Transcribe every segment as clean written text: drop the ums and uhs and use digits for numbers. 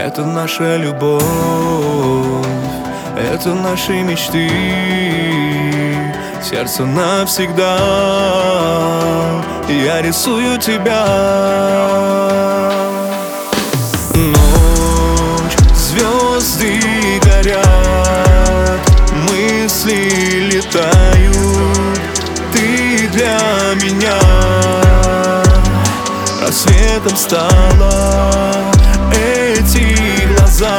Это наша любовь, это наши мечты, сердце навсегда. Я рисую тебя. Ночь, звезды горят, мысли летают. Ты для меня рассветом стала. Эти глаза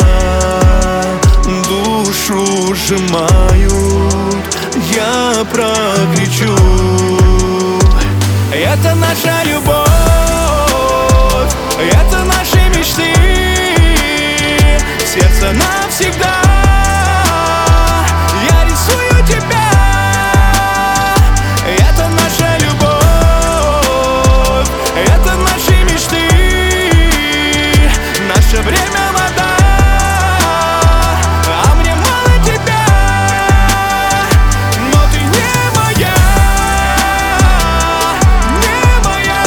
душу сжимают. Я прокричу: это наша любовь, это наши мечты, сердце навсегда. Я рисую тебя. Это наша любовь, это наши мечты, наше время вода. А мне мало тебя, но ты не моя, не моя,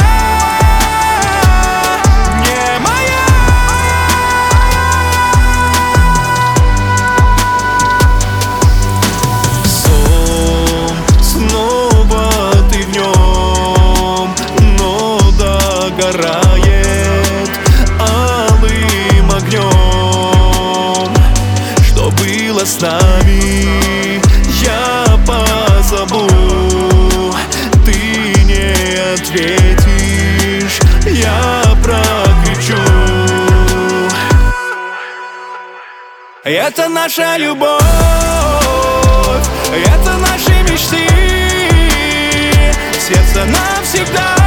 не моя. Сон, снова ты в нем, но догорает алым огнем. Что было с нами, я позабу. Ты не ответишь, я прокричу. Это наша любовь, это наши мечты, сердце навсегда.